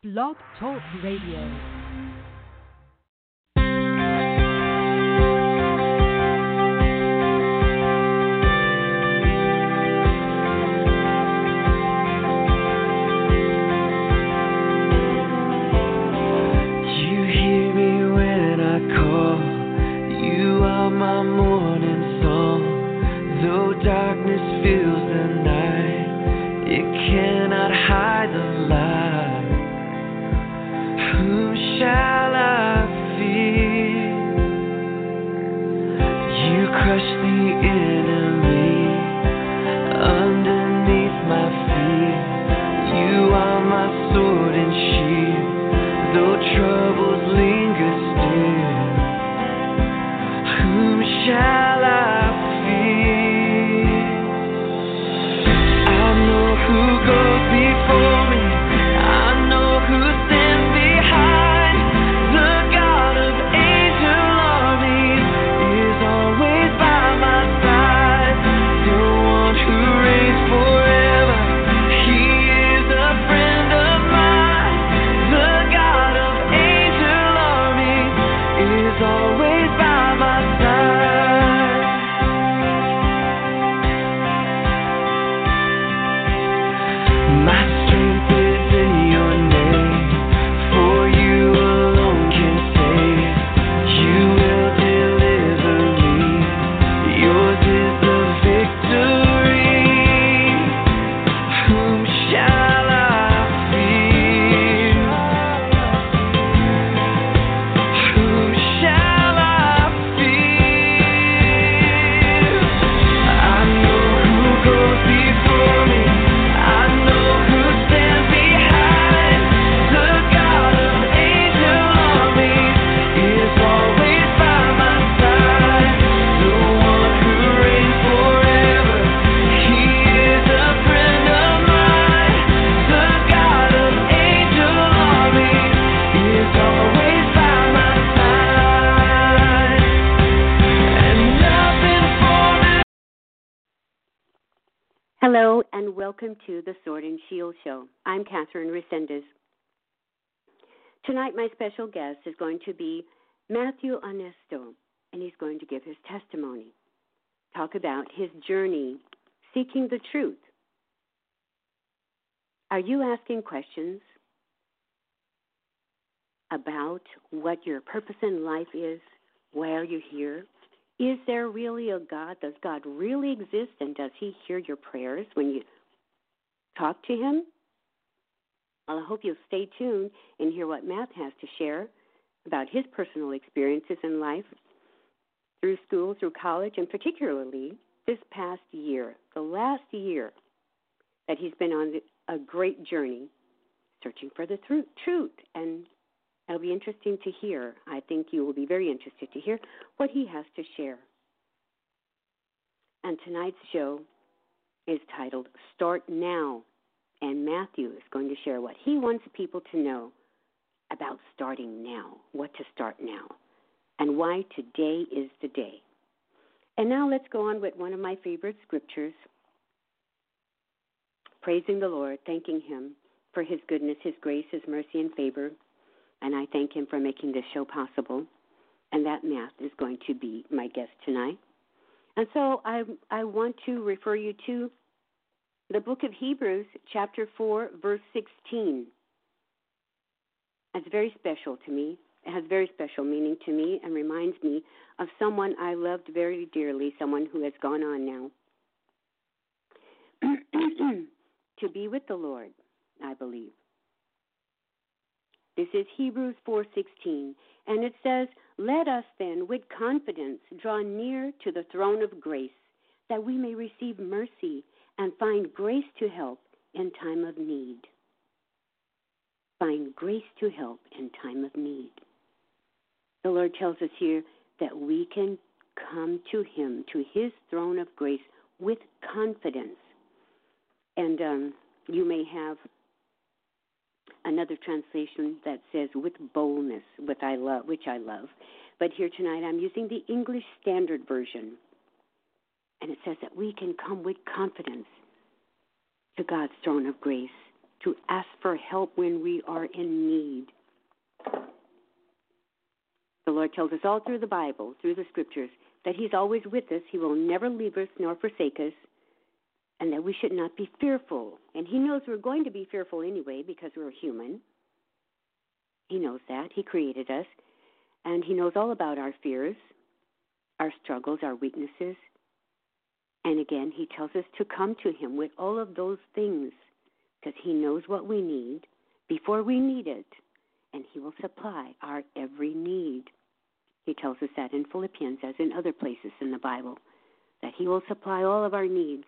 Blog Talk Radio. Hello, and welcome to the Sword and Shield Show. I'm Catherine Resendez. Tonight, my special guest is going to be Matthew Onesto, and he's going to give his testimony, talk about his journey seeking the truth. Are you asking questions about what your purpose in life is? Why are you here? Is there really a God? Does God really exist? And does he hear your prayers when you talk to him? Well, I hope you'll stay tuned and hear what Matt has to share about his personal experiences in life through school, through college, and particularly this past year, the last year that he's been on a great journey searching for the truth. And it'll be interesting to hear. I think you will be very interested to hear what he has to share. And tonight's show is titled Start Now. And Matthew is going to share what he wants people to know about starting now, what to start now, and why today is the day. And now let's go on with one of my favorite scriptures, praising the Lord, thanking him for his goodness, his grace, his mercy, and favor. And I thank him for making this show possible. And that Matt is going to be my guest tonight. And so I want to refer you to the book of Hebrews, chapter 4, verse 16. It's very special to me. It has very special meaning to me and reminds me of someone I loved very dearly, someone who has gone on now to be with the Lord, I believe. This is Hebrews 4:16, and it says, "Let us then with confidence draw near to the throne of grace, that we may receive mercy and find grace to help in time of need." Find grace to help in time of need. The Lord tells us here that we can come to him, to his throne of grace, with confidence. And you may have another translation that says with boldness, which I love. But here tonight I'm using the English Standard Version. And it says that we can come with confidence to God's throne of grace to ask for help when we are in need. The Lord tells us all through the Bible, through the Scriptures, that He's always with us. He will never leave us nor forsake us, and that we should not be fearful. And He knows we're going to be fearful anyway because we're human. He knows that. He created us. And He knows all about our fears, our struggles, our weaknesses. And again, He tells us to come to Him with all of those things because He knows what we need before we need it. And He will supply our every need. He tells us that in Philippians, as in other places in the Bible, that He will supply all of our needs.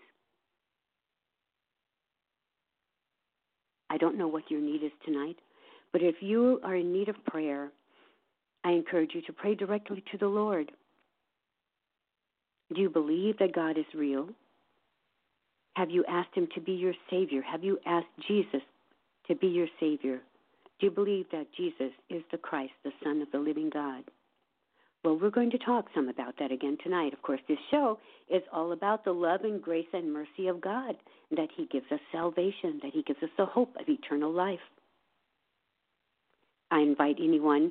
I don't know what your need is tonight, but if you are in need of prayer, I encourage you to pray directly to the Lord. Do you believe that God is real? Have you asked Him to be your Savior? Have you asked Jesus to be your Savior? Do you believe that Jesus is the Christ, the Son of the living God? Well, we're going to talk some about that again tonight. Of course, this show is all about the love and grace and mercy of God, that He gives us salvation, that He gives us the hope of eternal life. I invite anyone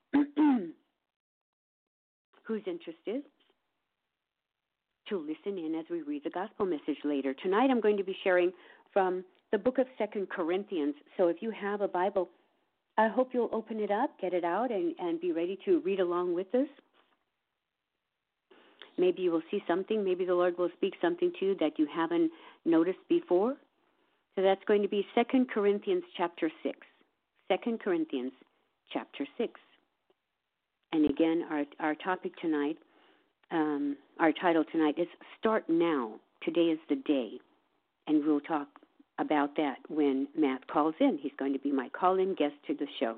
who's interested to listen in as we read the gospel message later. Tonight I'm going to be sharing from the book of 2 Corinthians. So if you have a Bible, I hope you'll open it up, get it out, and be ready to read along with us. Maybe you will see something. Maybe the Lord will speak something to you that you haven't noticed before. So that's going to be 2 Corinthians chapter 6. 2 Corinthians chapter 6. And again, our topic tonight, our title tonight is Start Now. Today is the day. And we'll talk about that when Matt calls in. He's going to be my call-in guest to the show.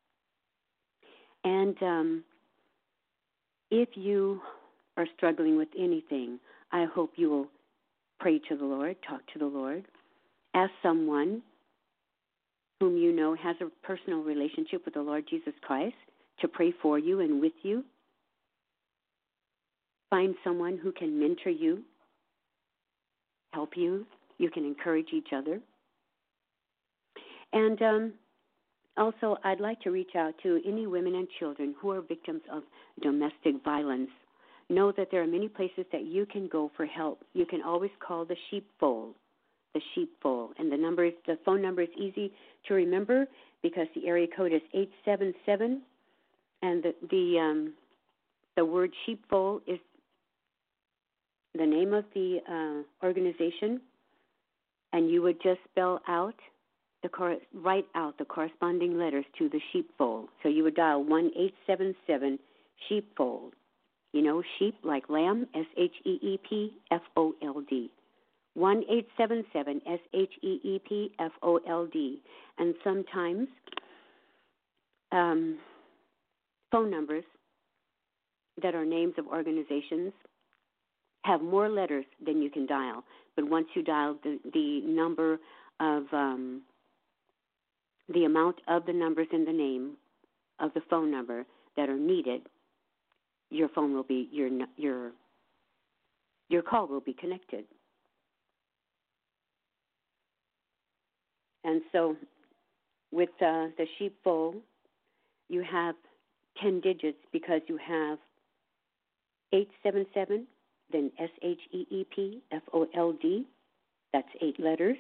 And if you are struggling with anything, I hope you will pray to the Lord, talk to the Lord, ask someone whom you know has a personal relationship with the Lord Jesus Christ to pray for you and with you. Find someone who can mentor you, help you. You can encourage each other. And also, I'd like to reach out to any women and children who are victims of domestic violence. Know that there are many places that you can go for help. You can always call the sheepfold, and the phone number is easy to remember because the area code is 877, and the word sheepfold is the name of the organization, and you would just write out the corresponding letters to the sheepfold. So you would dial 1-877 sheepfold. You know, sheep like lamb, SHEEPFOLD. 1-877 SHEEPFOLD. And sometimes phone numbers that are names of organizations have more letters than you can dial. But once you dial the number of the amount of the numbers in the name of the phone number that are needed, your phone will be your call will be connected. And so with the sheepfold, you have 10 digits because you have 877, then SHEEPFOLD. That's 8 letters.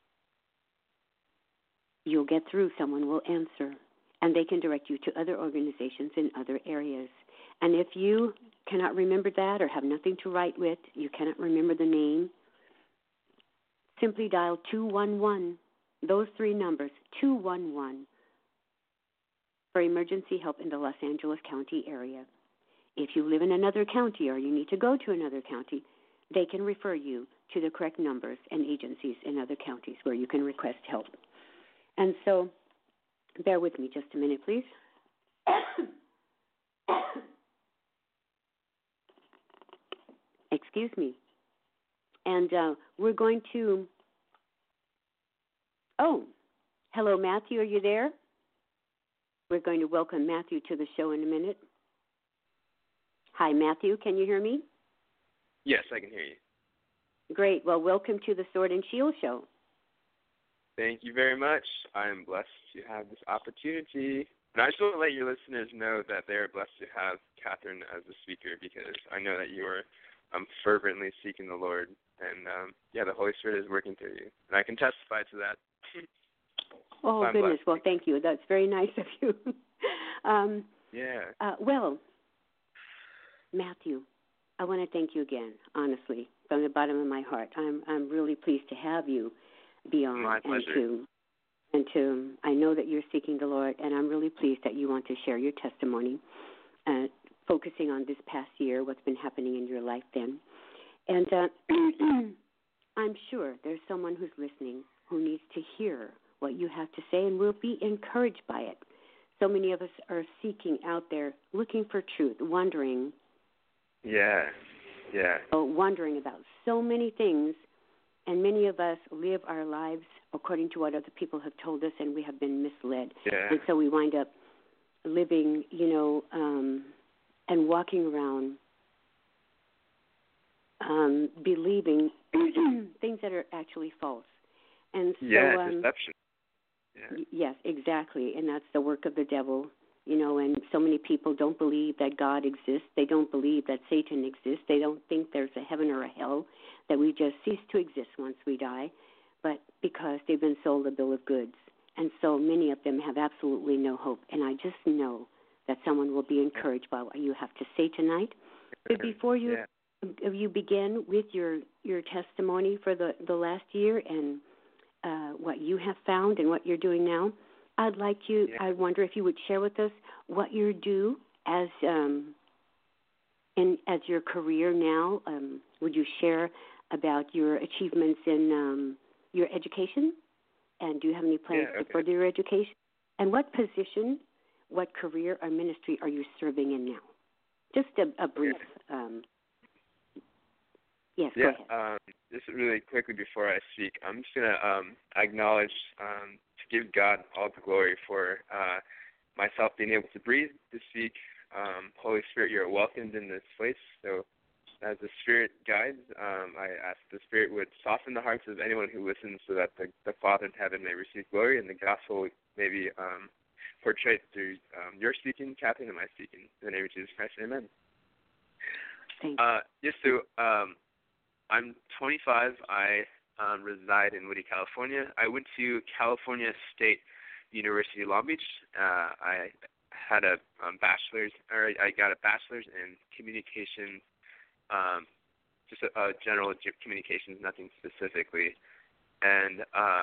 You'll get through. Someone will answer, and they can direct you to other organizations in other areas. And if you cannot remember that or have nothing to write with, you cannot remember the name, simply dial 211. Those 3 numbers, 211, for emergency help in the Los Angeles County area. If you live in another county or you need to go to another county, they can refer you to the correct numbers and agencies in other counties where you can request help. And so, bear with me just a minute, please. Excuse me. And we're going to... Oh, hello, Matthew. Are you there? We're going to welcome Matthew to the show in a minute. Hi, Matthew. Can you hear me? Yes, I can hear you. Great. Well, welcome to the Sword and Shield Show. Thank you very much. I am blessed to have this opportunity. And I just want to let your listeners know that they are blessed to have Catherine as a speaker, because I know that you are fervently seeking the Lord. And, the Holy Spirit is working through you. And I can testify to that. Oh, so goodness. Well, thank you. That's very nice of you. Well, Matthew, I want to thank you again, honestly, from the bottom of my heart. I'm really pleased to have you be on. My pleasure. And I know that you're seeking the Lord, and I'm really pleased that you want to share your testimony, focusing on this past year, what's been happening in your life then. And I'm sure there's someone who's listening who needs to hear what you have to say and will be encouraged by it. So many of us are seeking out there, looking for truth, wondering. Yeah. Wondering about so many things, and many of us live our lives according to what other people have told us, and we have been misled. Yeah. And so we wind up living, and walking around believing things that are actually false. And so, deception. Yeah. Yes, exactly, and that's the work of the devil. And so many people don't believe that God exists. They don't believe that Satan exists. They don't think there's a heaven or a hell, that we just cease to exist once we die, but because they've been sold a bill of goods. And so many of them have absolutely no hope. And I just know that someone will be encouraged by what you have to say tonight. But before you begin with your testimony for the last year and what you have found and what you're doing now, I'd like you. I wonder if you would share with us what you do as your career now. Would you share about your achievements in your education, and do you have any plans to further your education? And what position, what career or ministry are you serving in now? Just a brief. Yes. Go ahead. Just really quickly before I speak, I'm just going to acknowledge to give God all the glory for myself being able to breathe, to speak. Holy Spirit, you're welcomed in this place. So as the Spirit guides, I ask the Spirit would soften the hearts of anyone who listens, so that the Father in heaven may receive glory, and the gospel may be portrayed through your speaking, Catherine, and my speaking. In the name of Jesus Christ, amen. Thank you. I'm 25. I reside in Whittier, California. I went to California State University, Long Beach. I had a bachelor's, or I got a bachelor's in communications, just a general communications, nothing specifically. And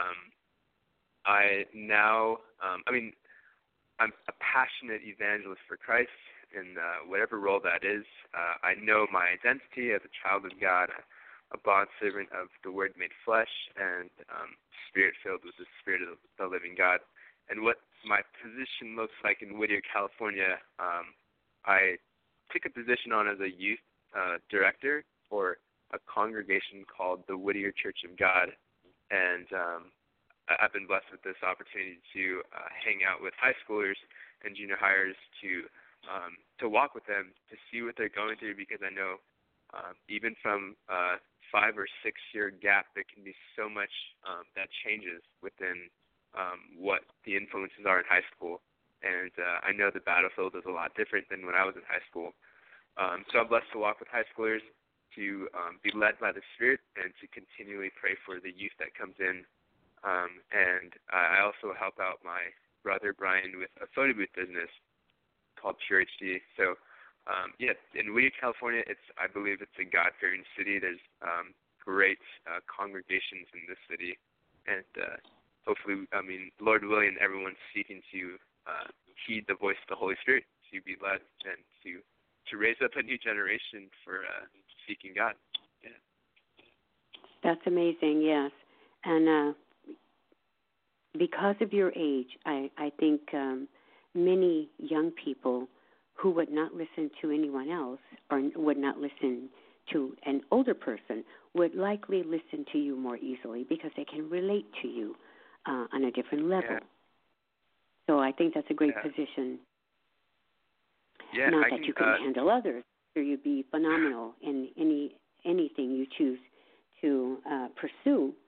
I now, I'm a passionate evangelist for Christ in whatever role that is. I know my identity as a child of God, a bondservant of the Word made flesh, and Spirit-filled with the Spirit of the living God. And what my position looks like in Whittier, California, I took a position on as a youth director for a congregation called the Whittier Church of God. And I've been blessed with this opportunity to hang out with high schoolers and junior hires to walk with them, to see what they're going through, because I know even from 5 or 6 year gap, there can be so much that changes within what the influences are in high school. And I know the battlefield is a lot different than when I was in high school. So I'm blessed to walk with high schoolers, to be led by the Spirit, and to continually pray for the youth that comes in. And I also help out my brother Brian with a photo booth business called Pure HD. So in Whittier, California, I believe it's a God-fearing city. There's great congregations in this city, and hopefully, Lord willing, everyone's seeking to heed the voice of the Holy Spirit, to be led, and to raise up a new generation for seeking God. Yeah. That's amazing, yes. And because of your age, I think many young people who would not listen to anyone else, or would not listen to an older person, would likely listen to you more easily, because they can relate to you on a different level. Yeah. So I think that's a great position. Yeah, not that you can handle others, so you'd be phenomenal in anything you choose to pursue,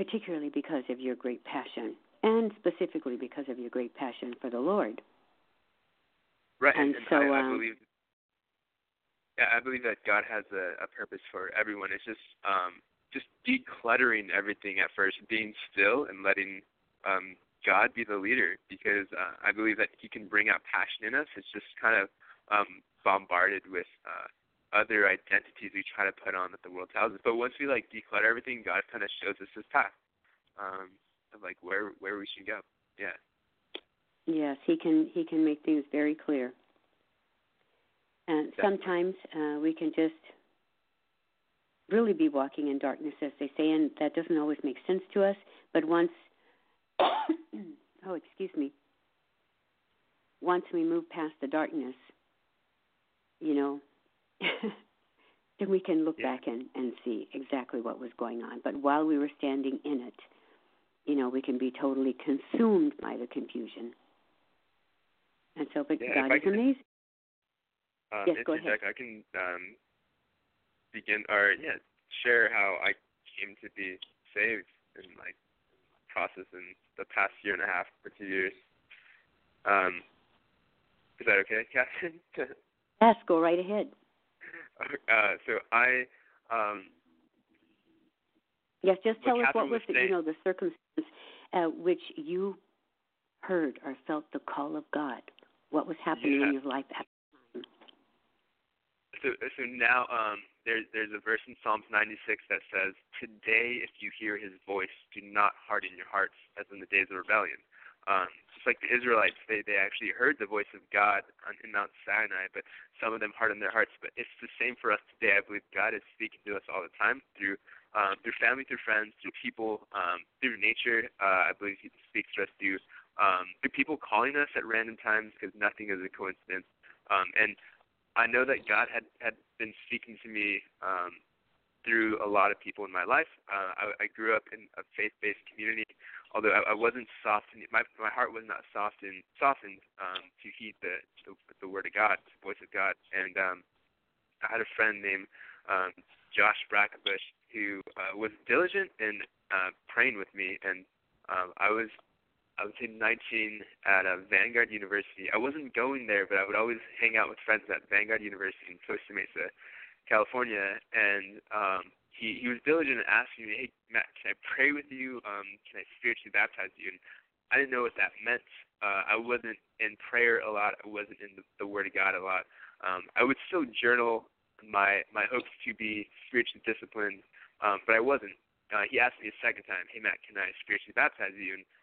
particularly because of your great passion, and specifically because of your great passion for the Lord. Right, and and so I believe. Yeah, I believe that God has a purpose for everyone. It's just decluttering everything at first, being still and letting God be the leader, because I believe that He can bring out passion in us. It's just kind of bombarded with other identities we try to put on that the world tells us. But once we declutter everything, God kind of shows us His path of where we should go. Yeah. Yes, He can make things very clear. And sometimes we can just really be walking in darkness, as they say, and that doesn't always make sense to us. But once we move past the darkness, then we can look back and see exactly what was going on. But while we were standing in it, we can be totally consumed by the confusion. And so, but God is amazing. Yes, go ahead. I can begin share how I came to be saved in process in the past year and a half or 2 years. Is that okay, Catherine? Yes, go right ahead. So I. Yes, just tell us Catherine what was the circumstance which you heard or felt the call of God. What was happening in your life at the time? So now there's a verse in Psalms 96 that says, "Today, if you hear His voice, do not harden your hearts, as in the days of rebellion." Just like the Israelites, they actually heard the voice of God in Mount Sinai, but some of them hardened their hearts. But it's the same for us today. I believe God is speaking to us all the time through family, through friends, through people, through nature. I believe He speaks to us through people calling us at random times, because nothing is a coincidence. And I know that God had been speaking to me through a lot of people in my life. I grew up in a faith-based community, although I wasn't softened. My heart was not softened to heed the word of God, the voice of God. And I had a friend named Josh Brackenbush who was diligent in praying with me, and I would say 19 at Vanguard University. I wasn't going there, but I would always hang out with friends at Vanguard University in Costa Mesa, California, and he was diligent in asking me, "Hey, Matt, can I pray with you? Can I spiritually baptize you?" And I didn't know what that meant. I wasn't in prayer a lot. I wasn't in the Word of God a lot. I would still journal my hopes to be spiritually disciplined, but I wasn't. He asked me a second time, "Hey, Matt, can I spiritually baptize you?" And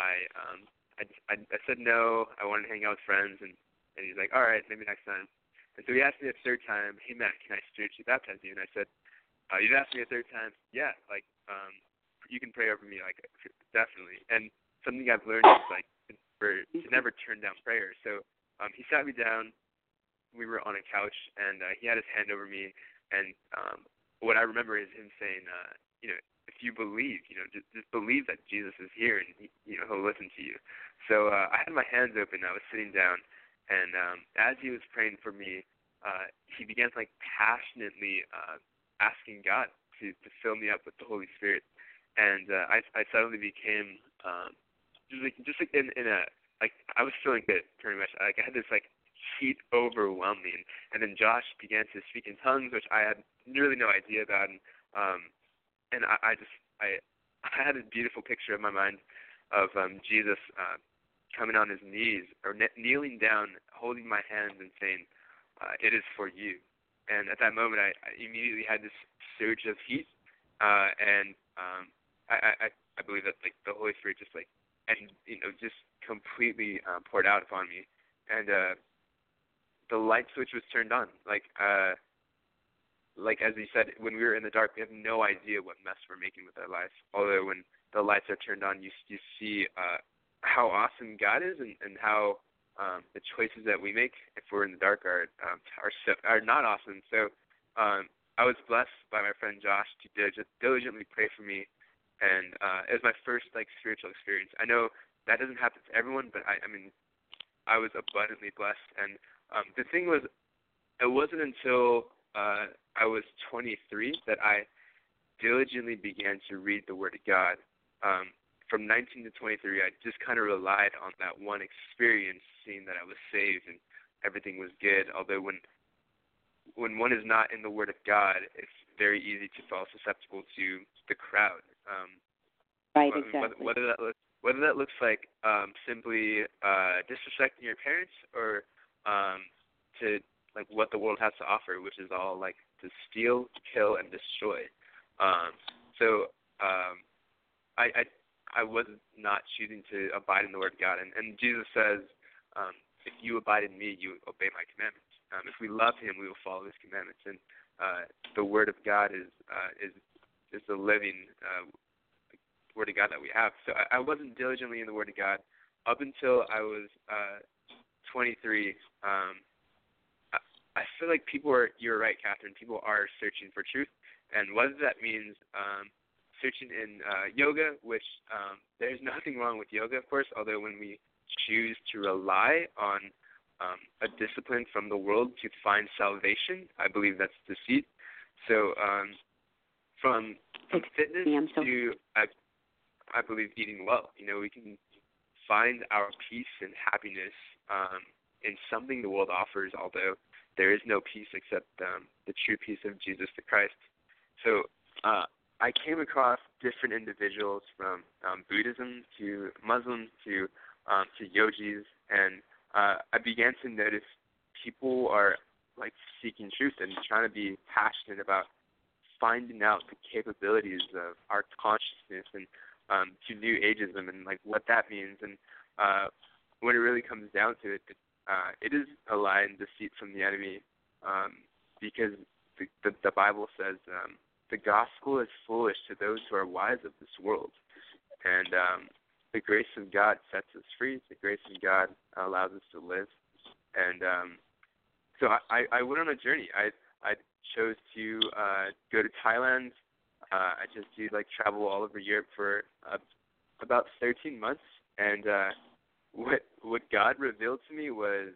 I said no. I wanted to hang out with friends, and he's like, "All right, maybe next time." And so he asked me a third time, "Hey, Matt, can I spiritually baptize you?" And I said, "You've asked me a third time, yeah, you can pray over me, definitely." And something I've learned is to never turn down prayer. So he sat me down. We were on a couch, and he had his hand over me, and what I remember is him saying, if you believe, just believe that Jesus is here, and He'll listen to you. So I had my hands open. I was sitting down, and as he was praying for me, he began passionately asking God to fill me up with the Holy Spirit, and I suddenly became just in a I was feeling good pretty much. I had this heat overwhelmed me, and then Josh began to speak in tongues, which I had really no idea about, and I had a beautiful picture in my mind of Jesus coming on His knees or kneeling down, holding my hands and saying, "It is for you." And at that moment, I immediately had this surge of heat, and I believe that the Holy Spirit just just completely poured out upon me, and the light switch was turned on. As you said, when we were in the dark, we have no idea what mess we're making with our lives. Although when the lights are turned on, you see how awesome God is, and how the choices that we make if we're in the dark are not awesome. So I was blessed by my friend Josh to diligently pray for me, and it was my first spiritual experience. I know that doesn't happen to everyone, but I was abundantly blessed. And the thing was, it wasn't until I was 23 that I diligently began to read the Word of God. from 19 to 23, I just kind of relied on that one experience, seeing that I was saved and everything was good. Although when one is not in the Word of God, it's very easy to fall susceptible to the crowd. Right, exactly. Whether that looks like simply disrespecting your parents, or to like what the world has to offer, which is all like to steal, kill, and destroy. I was not choosing to abide in the Word of God, and Jesus says, if you abide in me, you obey my commandments. If we love Him, we will follow His commandments, and the Word of God is the living Word of God that we have. So I wasn't diligently in the Word of God up until I was 23. I feel like you're right, Catherine, people are searching for truth, and whether that means searching in yoga, which there's nothing wrong with yoga, of course, although when we choose to rely on a discipline from the world to find salvation, I believe that's deceit. So from fitness to, I believe, eating well. We can find our peace and happiness in something the world offers, although there is no peace except the true peace of Jesus the Christ. So I came across different individuals from Buddhism to Muslim to yogis, and I began to notice people are like seeking truth and trying to be passionate about finding out the capabilities of our consciousness and to New Ageism and like what that means. And when it really comes down to it, it is a lie and deceit from the enemy, because the Bible says the gospel is foolish to those who are wise of this world, and the grace of God sets us free. The grace of God allows us to live, and so I went on a journey. I chose to go to Thailand. I just did travel all over Europe for about 13 months, and what God revealed to me was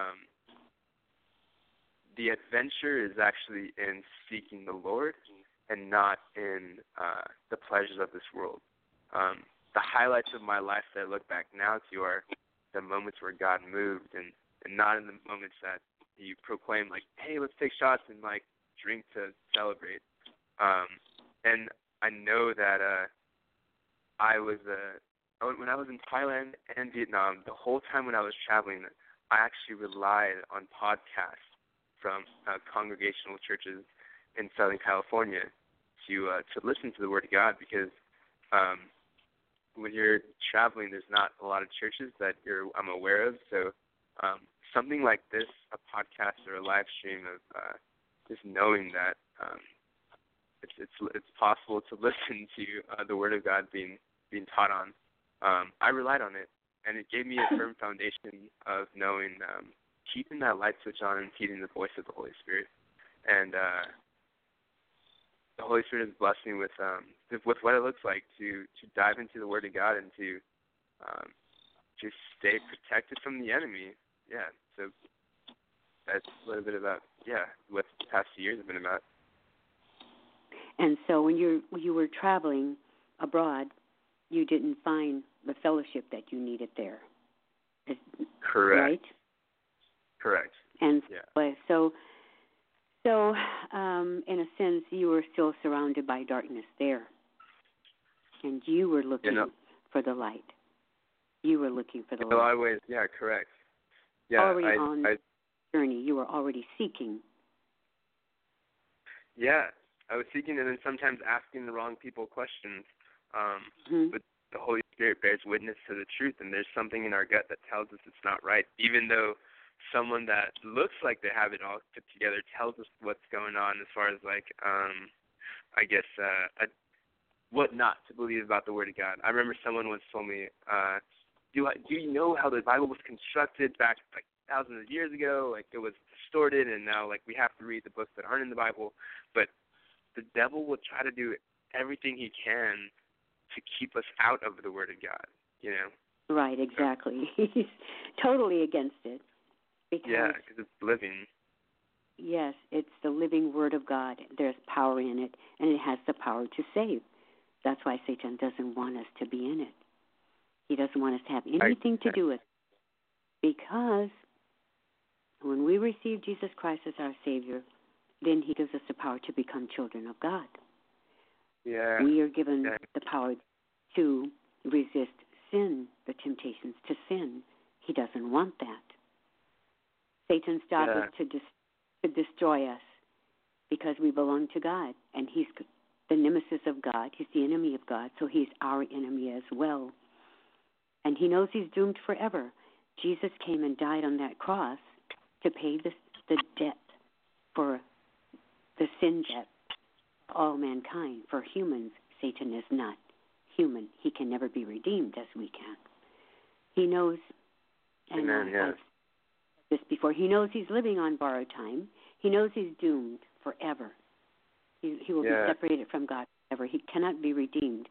the adventure is actually in seeking the Lord and not in the pleasures of this world. The highlights of my life that I look back now to are the moments where God moved, and not in the moments that He proclaimed, hey, let's take shots and drink to celebrate. And I know that when I was in Thailand and Vietnam, the whole time when I was traveling, I actually relied on podcasts from congregational churches in Southern California to listen to the Word of God, because when you're traveling, there's not a lot of churches that I'm aware of. So something like this, a podcast or a live stream of just knowing that it's possible to listen to the Word of God being taught on. I relied on it, and it gave me a firm foundation of knowing, keeping that light switch on and heeding the voice of the Holy Spirit. And the Holy Spirit has blessed me with what it looks like to dive into the Word of God and to stay protected from the enemy. Yeah, so that's a little bit about what the past few years have been about. And so when you were traveling abroad, you didn't find the fellowship that you needed there. Correct. Right? Correct. And so in a sense, you were still surrounded by darkness there, and you were looking for the light. You were looking for the light. In a lot of ways, correct. Yeah, already on the journey, you were already seeking. Yeah, I was seeking, and then sometimes asking the wrong people questions. But the Holy Spirit bears witness to the truth, and there's something in our gut that tells us it's not right, even though someone that looks like they have it all put together tells us what's going on as far as what not to believe about the Word of God. I remember someone once told me, do you know how the Bible was constructed back thousands of years ago? It was distorted, and now we have to read the books that aren't in the Bible. But the devil will try to do everything he can to keep us out of the Word of God, Right, exactly. He's totally against it. Because it's living. Yes, it's the living Word of God. There's power in it, and it has the power to save. That's why Satan doesn't want us to be in it. He doesn't want us to have anything to do with it. Because when we receive Jesus Christ as our Savior, then he gives us the power to become children of God. Yeah. We are given the power to resist sin, the temptations to sin. He doesn't want that. Satan's job is to destroy us because we belong to God, and he's the nemesis of God. He's the enemy of God, so he's our enemy as well. And he knows he's doomed forever. Jesus came and died on that cross to pay the debt for the sin debt for all mankind. For humans, Satan is not human. He can never be redeemed as we can. He knows, and I've said this before, he knows he's living on borrowed time. He knows he's doomed forever. He will be separated from God forever. He cannot be redeemed.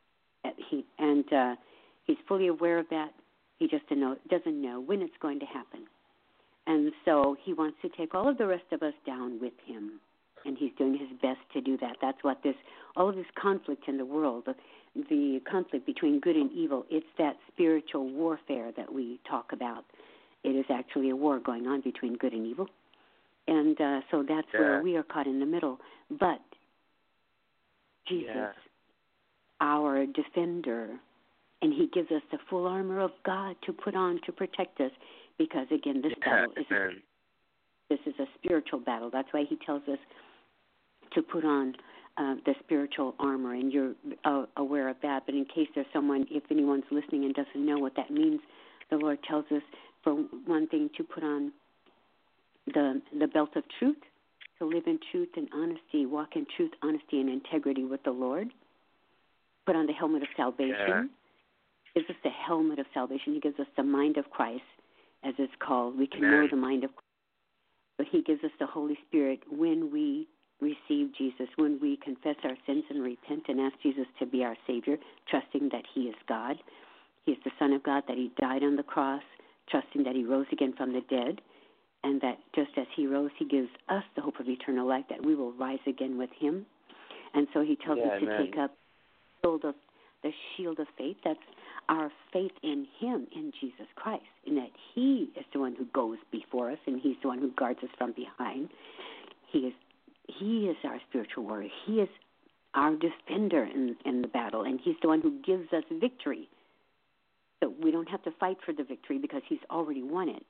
He's fully aware of that. He just doesn't know when it's going to happen. And so he wants to take all of the rest of us down with him. And he's doing his best to do that. That's what all of this conflict in the world, the conflict between good and evil, it's that spiritual warfare that we talk about. It is actually a war going on between good and evil. And so that's where we are caught in the middle. But Jesus, our defender, and he gives us the full armor of God to put on to protect us, because again, this battle is a spiritual battle. That's why he tells us to put on the spiritual armor, and you're aware of that. But in case there's if anyone's listening and doesn't know what that means, the Lord tells us, for one thing, to put on the belt of truth, to live in truth and honesty, walk in truth, honesty, and integrity with the Lord. Put on the helmet of salvation. He gives us the helmet of salvation. He gives us the mind of Christ, as it's called. We can know the mind of Christ. But he gives us the Holy Spirit when we receive Jesus, when we confess our sins and repent and ask Jesus to be our Savior, trusting that he is God. He is the Son of God, that he died on the cross, trusting that he rose again from the dead, and that just as he rose, he gives us the hope of eternal life, that we will rise again with him. And so he tells us to take up the shield of faith. That's our faith in him, in Jesus Christ, and that he is the one who goes before us, and he's the one who guards us from behind. He is our spiritual warrior. He is our defender in the battle, and he's the one who gives us victory. So we don't have to fight for the victory because he's already won it.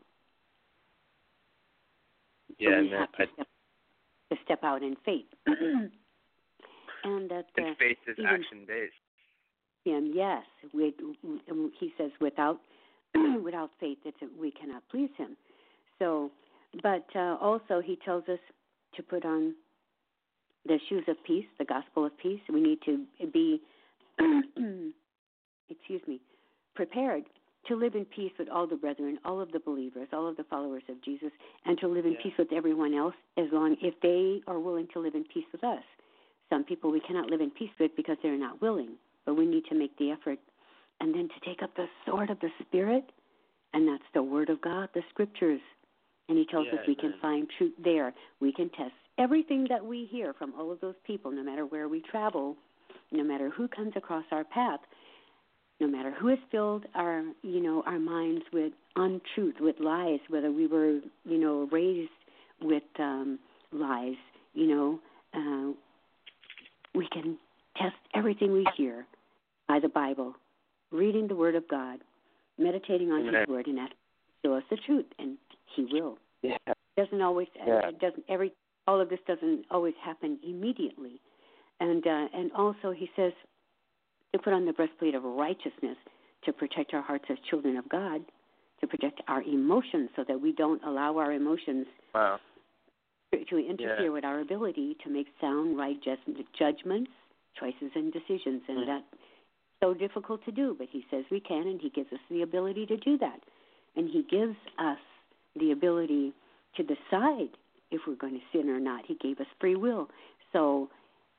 So we have to step out in faith. And faith is action-based. Yes. He says without faith we cannot please him. So, but also he tells us to put on the shoes of peace, the gospel of peace. We need to be, prepared to live in peace with all the brethren, all of the believers, all of the followers of Jesus, and to live in peace with everyone else if they are willing to live in peace with us. Some people we cannot live in peace with because they're not willing, but we need to make the effort. And then to take up the sword of the Spirit, and that's the Word of God, the Scriptures. And he tells us we can find truth there. We can test everything that we hear from all of those people, no matter where we travel, no matter who comes across our path, no matter who has filled our minds with untruth, with lies, whether we were, raised with lies, we can test everything we hear by the Bible, reading the Word of God, meditating on his Word, and asking him to show us the truth, and he will. Yeah. It doesn't always. It doesn't. All of this doesn't always happen immediately, and also he says to put on the breastplate of righteousness to protect our hearts as children of God, to protect our emotions so that we don't allow our emotions to interfere with our ability to make sound, right judgments, choices, and decisions. And that's so difficult to do, but he says we can, and he gives us the ability to do that. And he gives us the ability to decide if we're going to sin or not. He gave us free will. So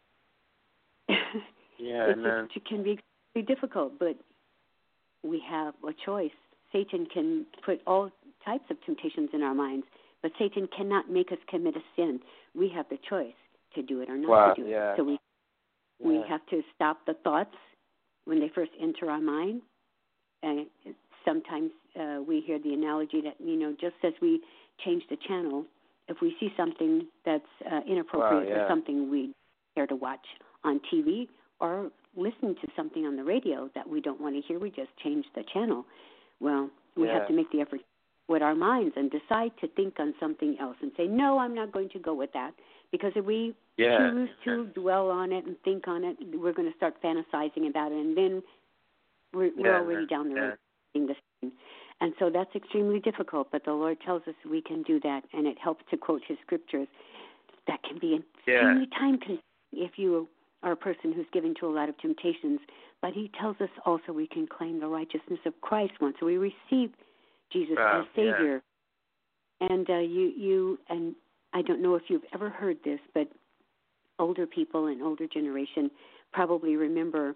it can be extremely difficult, but we have a choice. Satan can put all types of temptations in our minds, but Satan cannot make us commit a sin. We have the choice to do it or not to do it. So We have to stop the thoughts when they first enter our mind. And sometimes we hear the analogy that, just as we change the channel, if we see something that's inappropriate or something we care to watch on TV or listen to something on the radio that we don't want to hear, we just change the channel. Well, we have to make the effort with our minds and decide to think on something else and say, no, I'm not going to go with that. Because if we choose to dwell on it and think on it, we're going to start fantasizing about it, and then we're already down the road doing the same. And so that's extremely difficult, but the Lord tells us we can do that, and it helps to quote His scriptures. That can be extremely time-consuming if you are a person who's given to a lot of temptations, but He tells us also we can claim the righteousness of Christ once we receive Jesus as Savior. And you and I don't know if you've ever heard this, but older people and older generation probably remember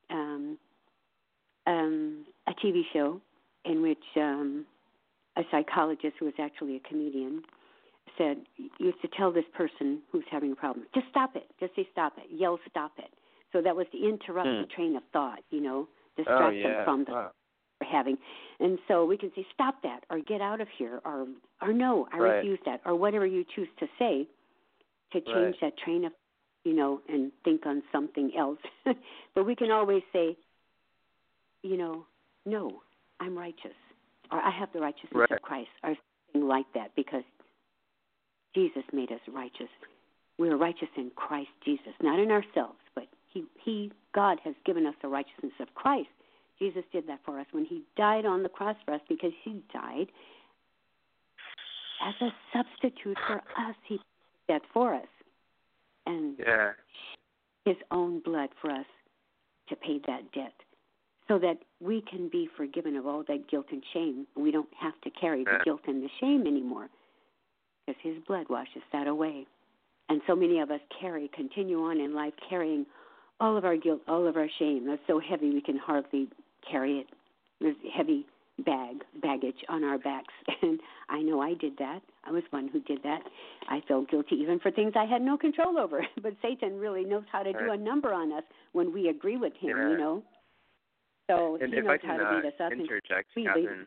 a TV show in which a psychologist who was actually a comedian said, used to tell this person who's having a problem, just stop it, just say stop it, yell stop it. So that was to interrupt the train of thought, distract them from the we're having. And so we can say, stop that, or get out of here, or no, I refuse that, or whatever you choose to say to change that train of, and think on something else. But we can always say, no, I'm righteous, or I have the righteousness of Christ, or something like that, because Jesus made us righteous. We're righteous in Christ Jesus, not in ourselves, but God has given us the righteousness of Christ. Jesus did that for us when He died on the cross for us, because He died as a substitute for us. He did that for us. And His own blood for us to pay that debt, so that we can be forgiven of all that guilt and shame. We don't have to carry the guilt and the shame anymore, because His blood washes that away. And so many of us continue on in life carrying all of our guilt, all of our shame. That's so heavy we can hardly carry it. There's heavy baggage on our backs. And I know I did that. I was one who did that. I felt guilty even for things I had no control over. But Satan really knows how to do a number on us when we agree with him, So and he knows how to beat us up. Interject, Catherine.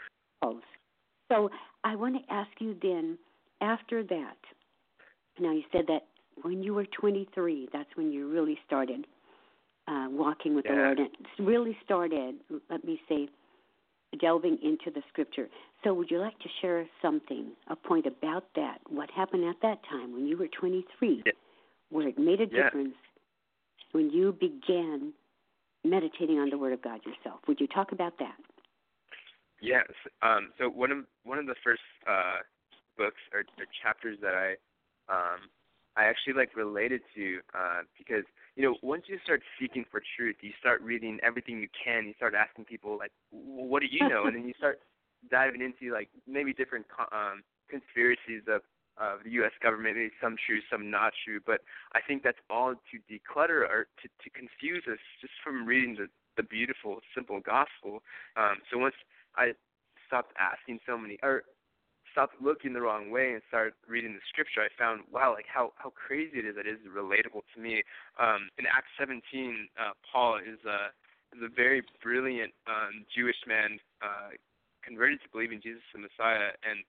So I want to ask you then, after that, now you said that when you were 23, that's when you really started walking with the Lord, and really started, let me say, delving into the Scripture. So would you like to share a point about that? What happened at that time when you were 23, where it made a difference when you began meditating on the Word of God yourself? Would you talk about that? Yes. So one of the first books or chapters that I actually related to, because once you start seeking for truth, you start reading everything you can. You start asking people well, what do you know, and then you start diving into maybe different conspiracies of the U.S. government, maybe some true, some not true. But I think that's all to declutter or to confuse us just from reading the beautiful, simple gospel. So once I stopped asking stopped looking the wrong way and started reading the Scripture, I found, wow, how crazy it is that it is relatable to me. In Acts 17, Paul is a very brilliant Jewish man converted to believing Jesus the Messiah, and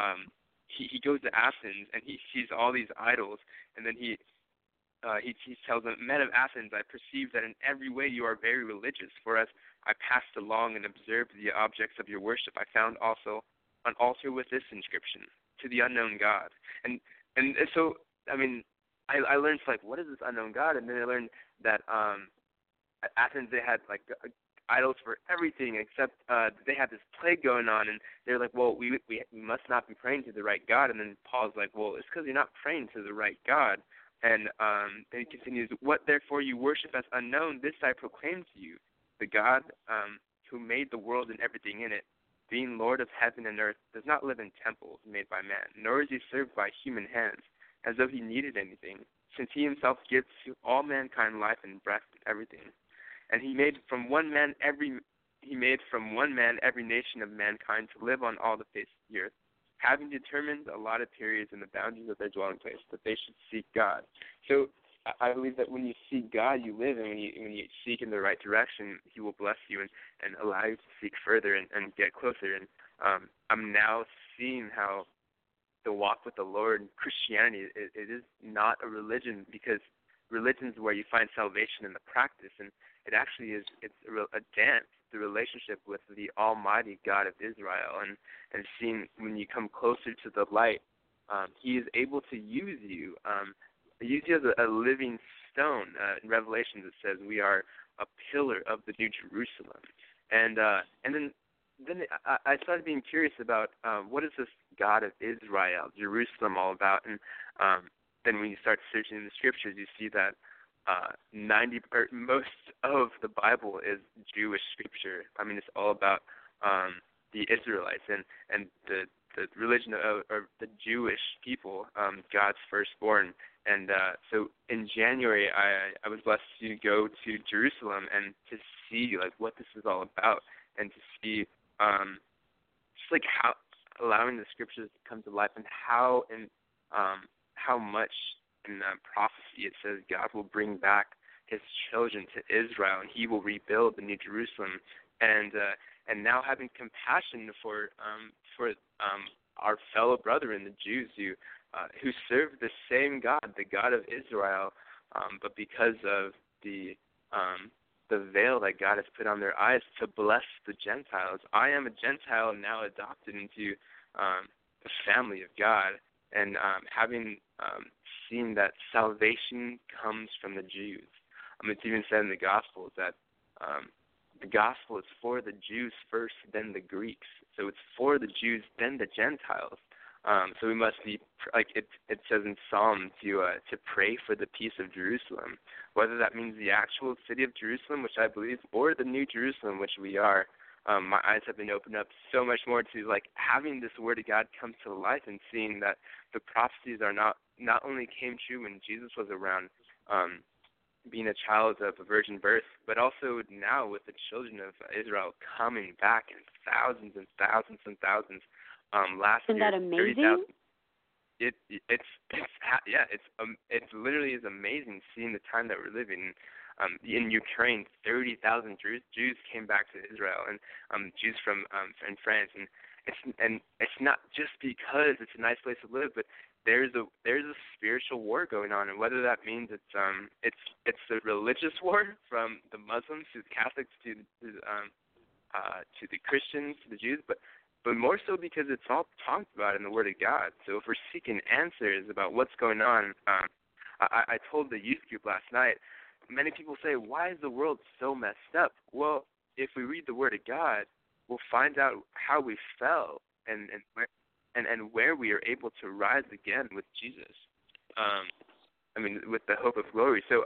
he goes to Athens and he sees all these idols, and then he tells them, men of Athens, I perceive that in every way you are very religious. For as I passed along and observed the objects of your worship, I found also an altar with this inscription, to the unknown God. And so, I learned, what is this unknown God? And then I learned that at Athens they had, idols for everything except they had this plague going on, and they're like, well, we must not be praying to the right God. And then Paul's like, well, it's because you're not praying to the right God. And then he continues, what therefore you worship as unknown, this I proclaim to you, the God who made the world and everything in it, being Lord of heaven and earth, does not live in temples made by man, nor is he served by human hands, as though he needed anything, since he himself gives to all mankind life and breath and everything. And he made from one man every nation of mankind to live on all the face of the earth, having determined allotted periods and the boundaries of their dwelling place, that they should seek God. So I believe that when you seek God, you live, and when you seek in the right direction, He will bless you and allow you to seek further and get closer. And I'm now seeing how the walk with the Lord, Christianity, it is not a religion, because religion is where you find salvation in the practice, and it actually is. It's a dance, the relationship with the Almighty God of Israel, and seeing when you come closer to the light, He is able to use you. Use you as a living stone. In Revelation, it says we are a pillar of the New Jerusalem, and then I started being curious about what is this God of Israel, Jerusalem, all about, and then when you start searching in the scriptures, you see that most of the Bible is Jewish scripture. I mean, it's all about the Israelites and the religion of the Jewish people, God's firstborn. And so in January, I was blessed to go to Jerusalem and to see like what this is all about, and to see just like how allowing the scriptures to come to life, and how much in prophecy it says God will bring back His children to Israel, and He will rebuild the New Jerusalem, and now having compassion for our fellow brethren, the Jews, who serve the same God, the God of Israel, but because of the veil that God has put on their eyes to bless the Gentiles. I am a Gentile now adopted into the family of God, and having seen that salvation comes from the Jews. It's even said in the Gospels that the Gospel is for the Jews first, then the Greeks. So it's for the Jews, then the Gentiles. So we must be, like it says in Psalm, to pray for the peace of Jerusalem, whether that means the actual city of Jerusalem, which I believe, or the New Jerusalem, which we are. My eyes have been opened up so much more to like having this Word of God come to life, and seeing that the prophecies are not only came true when Jesus was around, being a child of a virgin birth, but also now with the children of Israel coming back in thousands and thousands and thousands. Last Isn't year, that amazing? It's literally is amazing seeing the time that we're living. In Ukraine, 30,000 Jews came back to Israel, and Jews from France, and it's not just because it's a nice place to live, but there's a spiritual war going on, and whether that means it's a religious war from the Muslims to the Catholics to the Christians to the Jews, but more so because it's all talked about in the Word of God. So if we're seeking answers about what's going on, I told the youth group last night, many people say, why is the world so messed up? Well, if we read the Word of God, we'll find out how we fell and where we are able to rise again with Jesus. With the hope of glory. So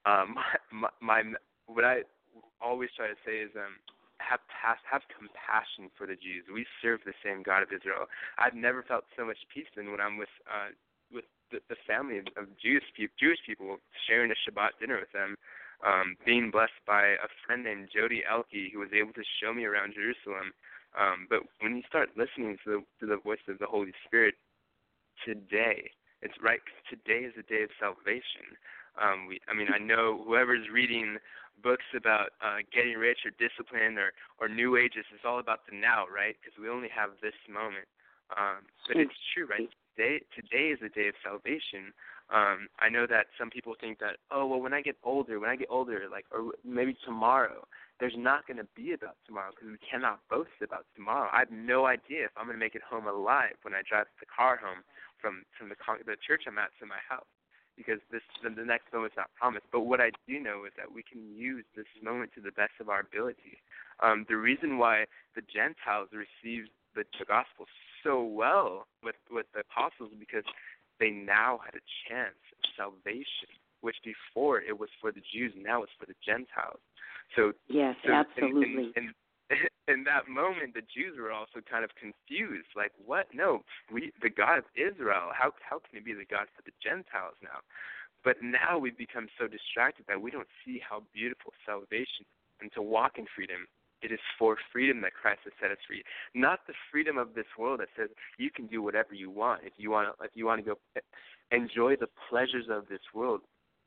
what I always try to say is have compassion for the Jews. We serve the same God of Israel. I've never felt so much peace than when I'm with the family of Jewish people, sharing a Shabbat dinner with them, being blessed by a friend named Jody Elke, who was able to show me around Jerusalem. But when you start listening to the voice of the Holy Spirit, today, it's right, today is the day of salvation. I know whoever's reading books about getting rich or discipline or New Ages, it's all about the now, right? Because we only have this moment. But it's true, right? Today is the day of salvation. I know that some people think that, when I get older, like, or maybe tomorrow, there's not going to be about tomorrow because we cannot boast about tomorrow. I have no idea if I'm going to make it home alive when I drive the car home from the church I'm at to my house, because the next moment's not promised. But what I do know is that we can use this moment to the best of our ability. The reason why the Gentiles received the gospel so well with the apostles is because they now had a chance of salvation, which before it was for the Jews, now it's for the Gentiles. So yes, absolutely. In that moment, the Jews were also kind of confused, like, what? No, the God of Israel, how can he be the God for the Gentiles now? But now we've become so distracted that we don't see how beautiful salvation is. And to walk in freedom, it is for freedom that Christ has set us free, not the freedom of this world that says you can do whatever you want. If you want to go enjoy the pleasures of this world,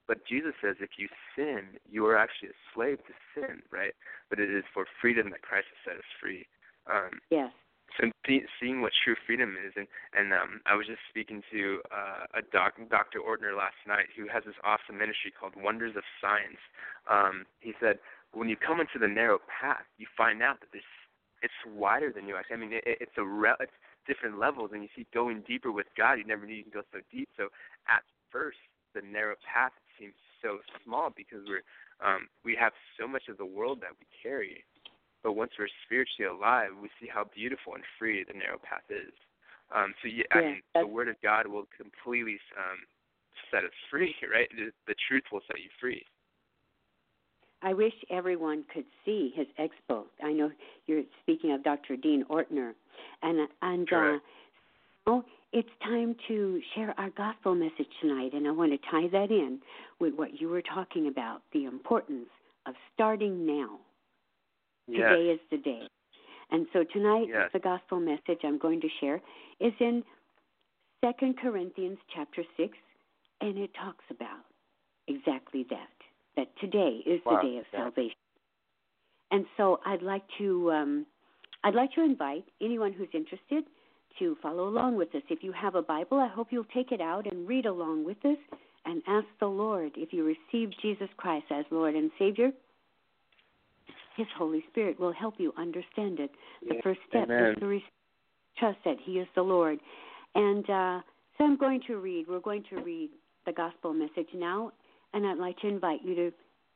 But Jesus says if you sin, you are actually a slave to sin, right? But it is for freedom that Christ has set us free. Yes. So seeing what true freedom is, and I was just speaking to Dr. Ortner last night, who has this awesome ministry called Wonders of Science. He said, when you come into the narrow path, you find out that it's wider than you actually. I mean, it's different levels, and you see going deeper with God. You never knew you can go so deep. So at first, the narrow path seems so small because we have so much of the world that we carry. But once we're spiritually alive, we see how beautiful and free the narrow path is. I mean, the Word of God will completely set us free, right? The truth will set you free. I wish everyone could see his expo. I know you're speaking of Dr. Dean Ortner. And now it's time to share our gospel message tonight, and I want to tie that in with what you were talking about, the importance of starting now. Yes. Today is the day. And so tonight, yes. the gospel message I'm going to share is in 2 Corinthians chapter 6, and it talks about exactly that today is the day of salvation. And so I'd like to invite anyone who's interested to follow along with us. If you have a Bible, I hope you'll take it out and read along with us and ask the Lord, if you receive Jesus Christ as Lord and Savior, His Holy Spirit will help you understand it. The first step is to trust that He is the Lord. And so we're going to read the gospel message now, and I'd like to invite you to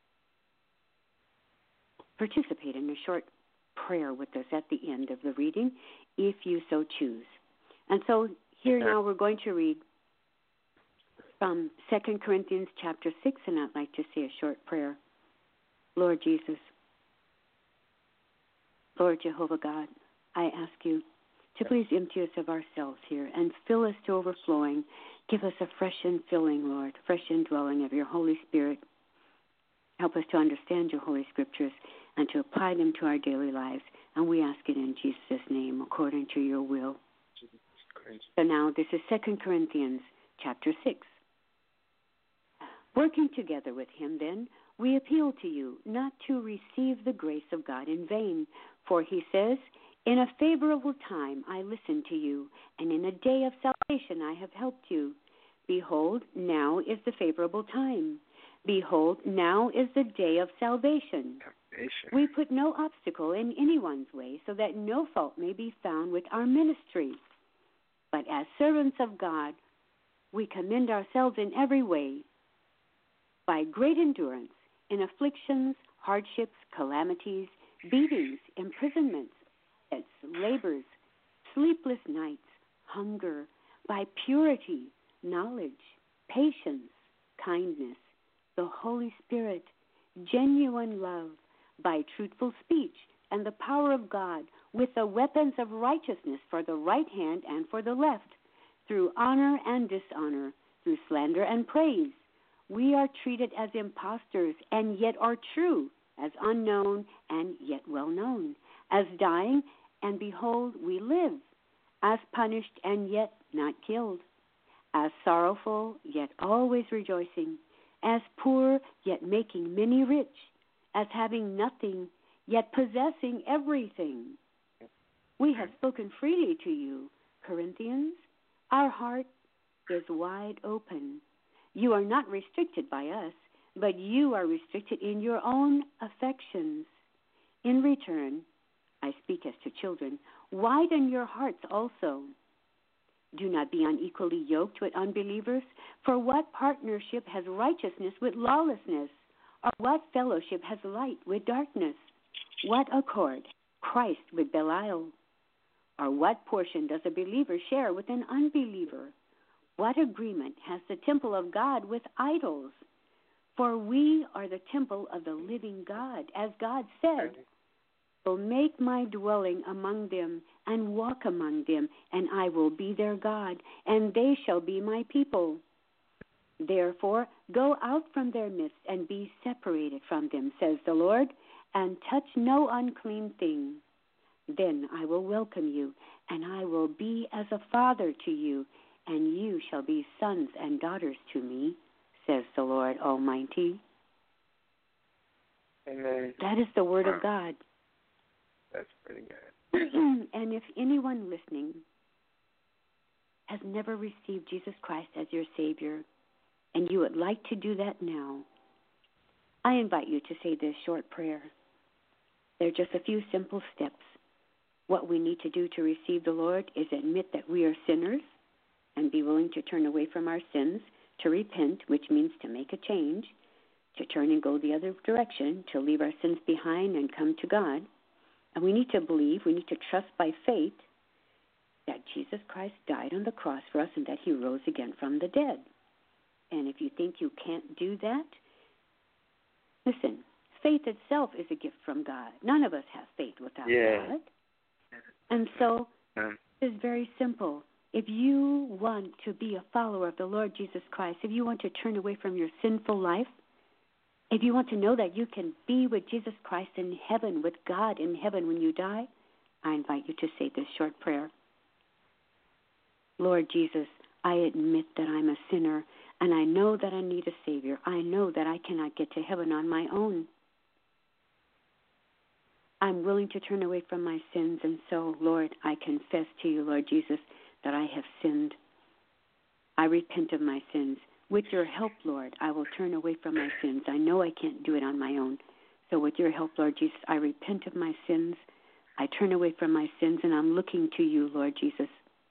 participate in a short prayer with us at the end of the reading, if you so choose. And so here now we're going to read from 2 Corinthians chapter 6, and I'd like to say a short prayer. Lord Jesus, Lord Jehovah God, I ask you to please empty us of ourselves here and fill us to overflowing. Give us a fresh infilling, Lord, fresh indwelling of your Holy Spirit. Help us to understand your Holy Scriptures and to apply them to our daily lives. And we ask it in Jesus' name, according to your will. So now this is 2 Corinthians chapter 6. Working together with him, then, we appeal to you not to receive the grace of God in vain. For he says, in a favorable time I listened to you, and in a day of salvation I have helped you. Behold, now is the favorable time. Behold, now is the day of salvation. We put no obstacle in anyone's way, so that no fault may be found with our ministry. But as servants of God, we commend ourselves in every way, by great endurance, in afflictions, hardships, calamities, beatings, imprisonments, labors, sleepless nights, hunger, by purity, knowledge, patience, kindness, the Holy Spirit, genuine love, by truthful speech, and the power of God, with the weapons of righteousness for the right hand and for the left, through honor and dishonor, through slander and praise. We are treated as impostors and yet are true, as unknown and yet well known, as dying and behold we live, as punished and yet not killed, as sorrowful yet always rejoicing, as poor yet making many rich, as having nothing yet possessing everything. We have spoken freely to you, Corinthians. Our heart is wide open. You are not restricted by us, but you are restricted in your own affections. In return, I speak as to children, widen your hearts also. Do not be unequally yoked with unbelievers, for what partnership has righteousness with lawlessness? Or what fellowship has light with darkness? What accord Christ with Belial? Or what portion does a believer share with an unbeliever? What agreement has the temple of God with idols? For we are the temple of the living God, as God said, will make my dwelling among them and walk among them, and I will be their God, and they shall be my people. Therefore, go out from their midst and be separated from them, says the Lord, and touch no unclean thing. Then I will welcome you, and I will be as a father to you, and you shall be sons and daughters to me, says the Lord Almighty. Amen. That is the word of God. That's pretty good. And if anyone listening has never received Jesus Christ as your Savior, and you would like to do that now, I invite you to say this short prayer. There are just a few simple steps. What we need to do to receive the Lord is admit that we are sinners and be willing to turn away from our sins, to repent, which means to make a change, to turn and go the other direction, to leave our sins behind and come to God. And we need to believe, we need to trust by faith that Jesus Christ died on the cross for us and that he rose again from the dead. And if you think you can't do that, listen, faith itself is a gift from God. None of us have faith without God. And so it's very simple. If you want to be a follower of the Lord Jesus Christ, if you want to turn away from your sinful life, if you want to know that you can be with Jesus Christ in heaven, with God in heaven when you die, I invite you to say this short prayer. Lord Jesus, I admit that I'm a sinner, and I know that I need a Savior. I know that I cannot get to heaven on my own. I'm willing to turn away from my sins, and so, Lord, I confess to you, Lord Jesus, that I have sinned. I repent of my sins. With your help, Lord, I will turn away from my sins. I know I can't do it on my own. So with your help, Lord Jesus, I repent of my sins. I turn away from my sins, and I'm looking to you, Lord Jesus.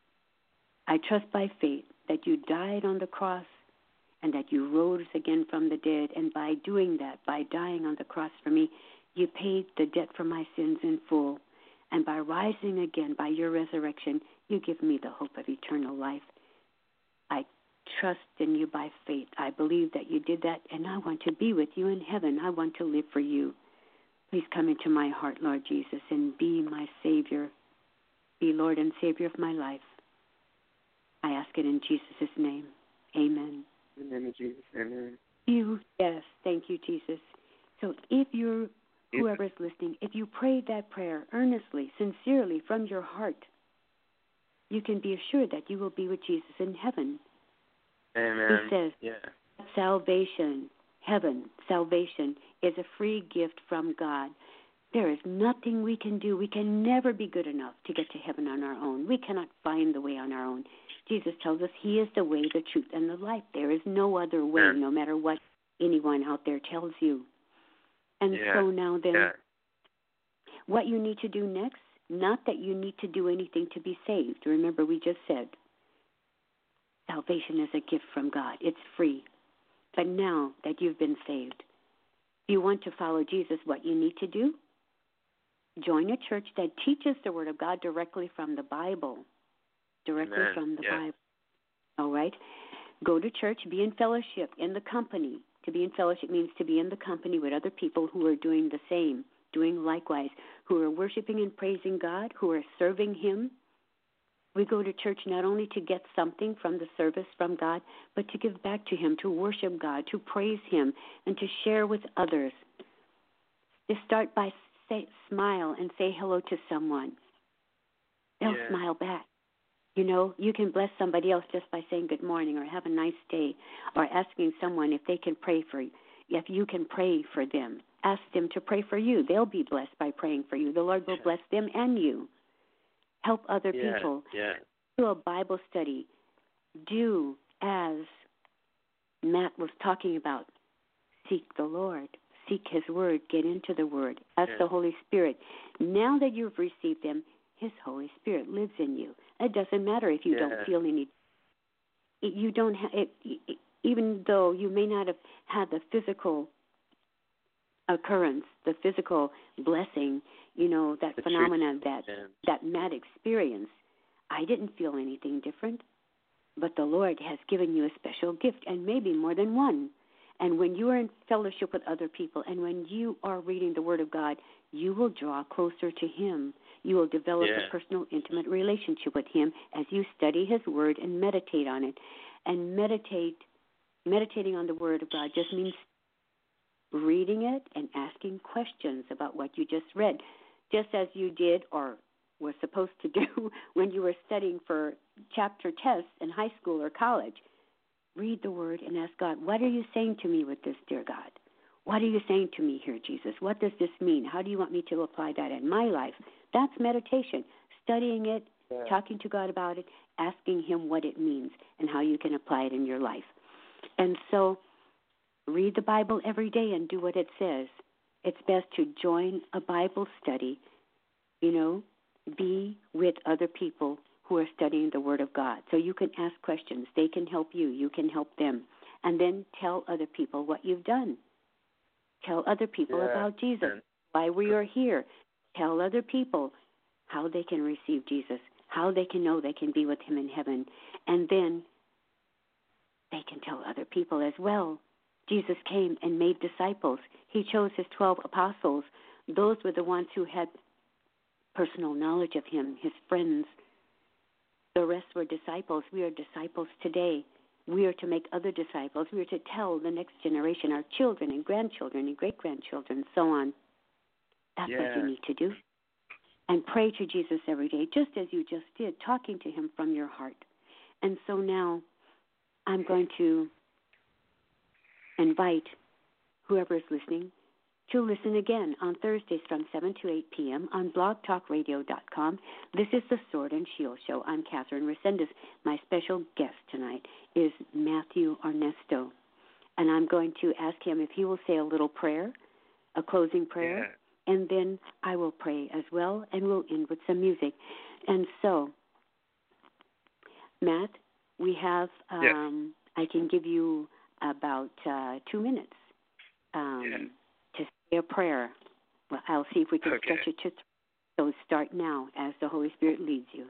I trust by faith that you died on the cross and that you rose again from the dead. And by doing that, by dying on the cross for me, you paid the debt for my sins in full. And by rising again, by your resurrection, you give me the hope of eternal life. I trust in you by faith. I believe that you did that, and I want to be with you in heaven. I want to live for you. Please come into my heart, Lord Jesus, and be my Savior. Be Lord and Savior of my life. I ask it in Jesus' name. Amen. In the name of Jesus, amen. Yes, thank you, Jesus. So if you're, whoever's listening, if you prayed that prayer earnestly, sincerely, from your heart, you can be assured that you will be with Jesus in heaven. Amen. He says, salvation, heaven, salvation is a free gift from God. There is nothing we can do. We can never be good enough to get to heaven on our own. We cannot find the way on our own. Jesus tells us he is the way, the truth, and the life. There is no other way, no matter what anyone out there tells you. And so now then, what you need to do next, not that you need to do anything to be saved. Remember, we just said, salvation is a gift from God. It's free. But now that you've been saved, if you want to follow Jesus, what you need to do, join a church that teaches the Word of God directly from the Bible. Directly from the Bible. All right? Go to church, be in fellowship, in the company. To be in fellowship means to be in the company with other people who are doing the same, doing likewise, who are worshiping and praising God, who are serving him. We go to church not only to get something from the service from God, but to give back to him, to worship God, to praise him, and to share with others. Just start by smile and say hello to someone. They'll smile back. You know, you can bless somebody else just by saying good morning or have a nice day, or asking someone if they can pray for you. If you can pray for them, ask them to pray for you. They'll be blessed by praying for you. The Lord will bless them and you. Help other people. Do a Bible study. Do as Matt was talking about. Seek the Lord. Seek his word. Get into the word. Ask the Holy Spirit. Now that you've received him, his Holy Spirit lives in you. It doesn't matter if you don't feel any. You don't have it, even though you may not have had the physical occurrence, the physical blessing. You know, that phenomenon that Matt experienced. I didn't feel anything different, but the Lord has given you a special gift, and maybe more than one. And when you are in fellowship with other people, and when you are reading the Word of God, you will draw closer to him. You will develop a personal, intimate relationship with him as you study his Word and meditate on it. And meditating on the Word of God just means reading it and asking questions about what you just read, just as you did or were supposed to do when you were studying for chapter tests in high school or college. read the Word and ask God, what are you saying to me with this, dear God? What are you saying to me here, Jesus? What does this mean? How do you want me to apply that in my life? That's meditation, studying it, talking to God about it, asking Him what it means and how you can apply it in your life. And so read the Bible every day and do what it says. It's best to join a Bible study, be with other people who are studying the Word of God. So you can ask questions. They can help you. You can help them. And then tell other people what you've done. Tell other people about Jesus, why we are here. Tell other people how they can receive Jesus, how they can know they can be with Him in heaven. And then they can tell other people as well. Jesus came and made disciples. He chose His 12 apostles. Those were the ones who had personal knowledge of Him, His friends. The rest were disciples. We are disciples today. We are to make other disciples. We are to tell the next generation, our children and grandchildren and great-grandchildren, so on. That's what you need to do. And pray to Jesus every day, just as you just did, talking to Him from your heart. And so now I'm going to invite whoever is listening to listen again on Thursdays from 7 to 8 p.m. on blogtalkradio.com. This is the Sword and Shield Show. I'm Catherine Resendez. My special guest tonight is Matthew Ernesto. And I'm going to ask him if he will say a little prayer, a closing prayer, and then I will pray as well, and we'll end with some music. And so, Matt, we have, I can give you about 2 minutes to say a prayer. Well, I'll see if we can stretch it to so start now as the Holy Spirit leads you.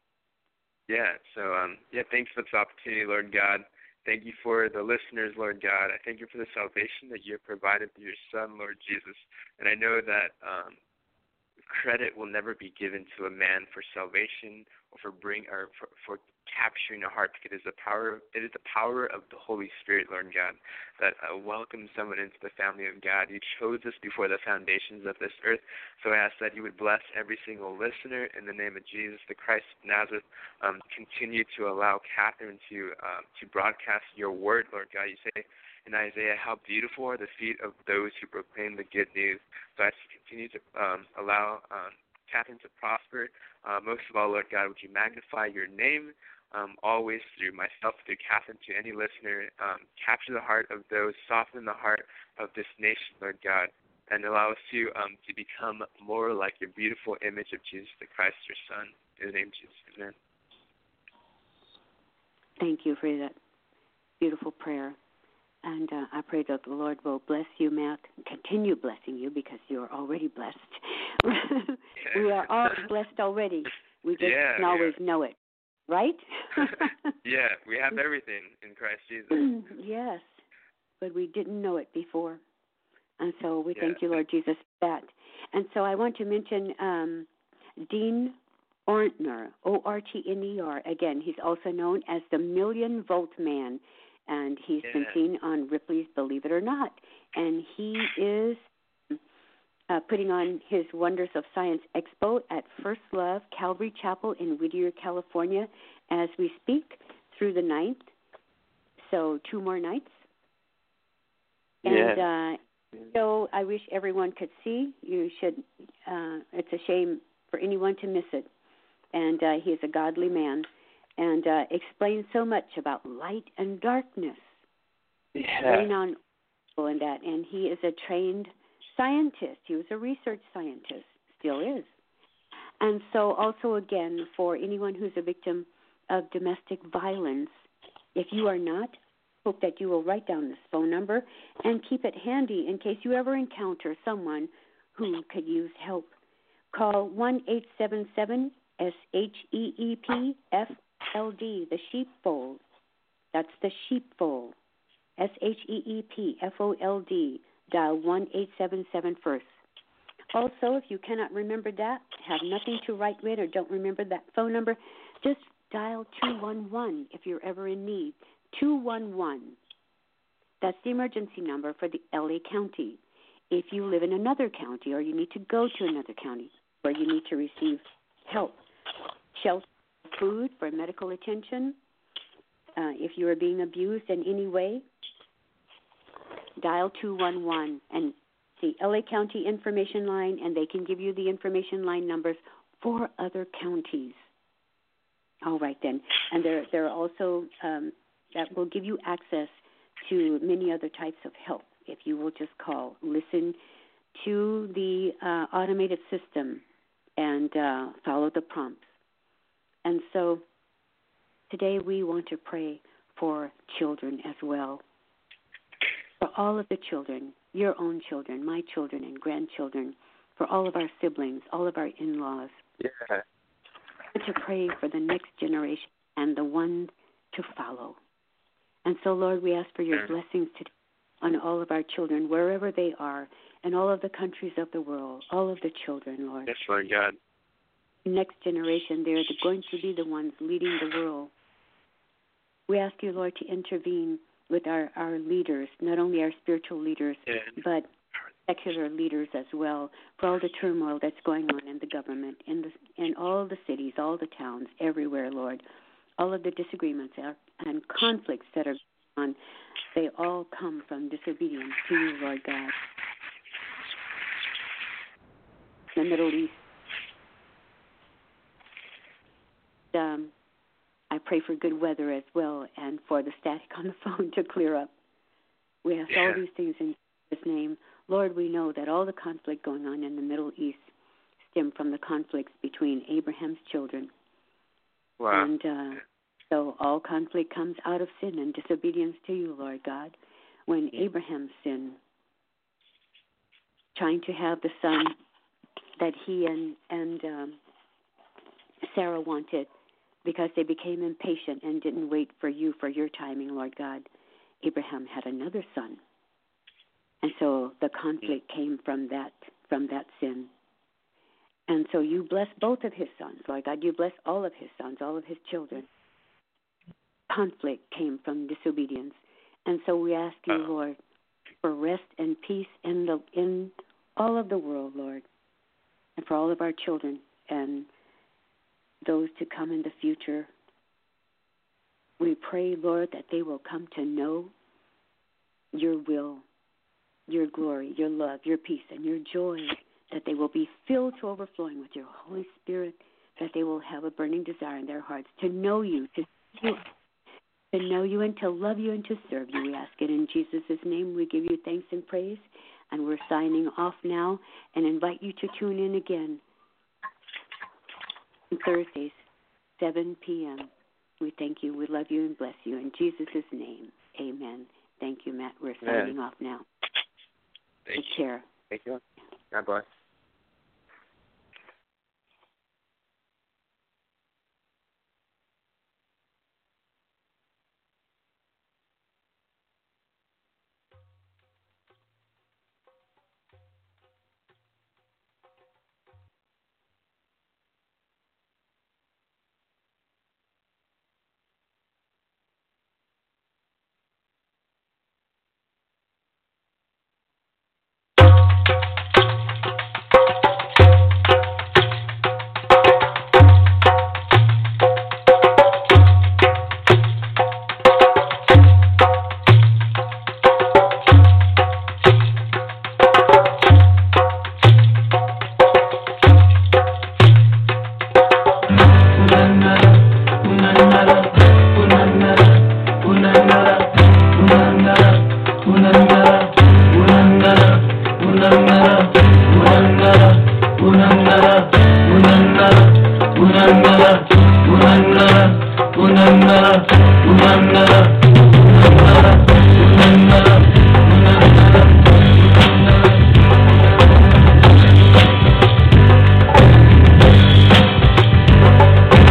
Thanks for this opportunity, Lord God. Thank you for the listeners, Lord God. I thank you for the salvation that you have provided through your Son, Lord Jesus. And I know that credit will never be given to a man for salvation or for capturing a heart, because it is the power of the Holy Spirit, Lord God, that welcomes someone into the family of God. You chose us before the foundations of this earth, so I ask that you would bless every single listener in the name of Jesus, the Christ of Nazareth. Continue to allow Catherine to broadcast your word, Lord God. You say in Isaiah, how beautiful are the feet of those who proclaim the good news. So I continue to allow Catherine to prosper. Most of all, Lord God, would you magnify your name always through myself, through Catherine, to any listener. Capture the heart of those, soften the heart of this nation, Lord God, and allow us to become more like your beautiful image of Jesus the Christ, your Son. In the name of Jesus, amen. Thank you for that beautiful prayer. And I pray that the Lord will bless you, Matt, continue blessing you, because you are already blessed. We are all blessed already. We just can always know it, right? We have everything in Christ Jesus. Yes, but we didn't know it before. And so we thank you, Lord Jesus, for that. And so I want to mention Dean Ortner, Ortner. Again, he's also known as the Million Volt Man. And he's been seen on Ripley's Believe It or Not. And he is putting on his Wonders of Science Expo at First Love Calvary Chapel in Whittier, California, as we speak through the 9th. So 2 more nights. And so I wish everyone could see. You should. It's a shame for anyone to miss it. And he is a godly man. And explains so much about light and darkness. Laying on and that. And he is a trained scientist. He was a research scientist, still is. And so also, again, for anyone who's a victim of domestic violence, if you are not, hope that you will write down this phone number and keep it handy in case you ever encounter someone who could use help. Call 1-877-SHEEP-FLD, the sheepfold. That's the sheepfold. SHEEPFOLD. Dial 1-877 first. Also, if you cannot remember that, have nothing to write with, or don't remember that phone number, just dial 211 if you're ever in need. 211. That's the emergency number for the LA County. If you live in another county, or you need to go to another county where you need to receive help, shelter, food, for medical attention, if you are being abused in any way, dial 211 and the LA County information line, and they can give you the information line numbers for other counties. All right, then. And there are also, that will give you access to many other types of help if you will just call. Listen to the automated system and follow the prompts. And so today we want to pray for children as well. For all of the children, your own children, my children and grandchildren, for all of our siblings, all of our in-laws. Yeah. To pray for the next generation and the one to follow. And so, Lord, we ask for your blessings today on all of our children, wherever they are, in all of the countries of the world, all of the children, Lord. Yes, Lord God. Next generation, they're going to be the ones leading the world. We ask you, Lord, to intervene with our leaders, not only our spiritual leaders, but secular leaders as well, for all the turmoil that's going on in the government, in all the cities, all the towns, everywhere, Lord. All of the disagreements and conflicts that are going on, they all come from disobedience to you, Lord God. The Middle East. I pray for good weather as well and for the static on the phone to clear up. We ask all these things in Jesus' name. Lord, we know that all the conflict going on in the Middle East stem from the conflicts between Abraham's children. Wow. And so all conflict comes out of sin and disobedience to you, Lord God. When Abraham sinned, trying to have the son that he and Sarah wanted, because they became impatient and didn't wait for you for your timing, Lord God, Abraham had another son. And so the conflict came from that sin. And so you bless both of his sons, Lord God. You bless all of his sons, all of his children. Conflict came from disobedience. And so we ask you, Lord, for rest and peace in all of the world, Lord, and for all of our children and those to come in the future. We pray, Lord, that they will come to know your will, your glory, your love, your peace, and your joy, that they will be filled to overflowing with your Holy Spirit, that they will have a burning desire in their hearts to know you, to know you and to love you and to serve you. We ask it in Jesus' name. We give you thanks and praise, and we're signing off now and invite you to tune in again on Thursdays, 7 p.m. We thank you, we love you, and bless you. In Jesus' name, amen. Thank you, Matt. We're signing off now. Take care. Thank you. God bless.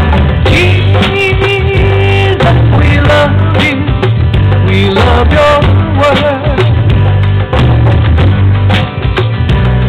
We love your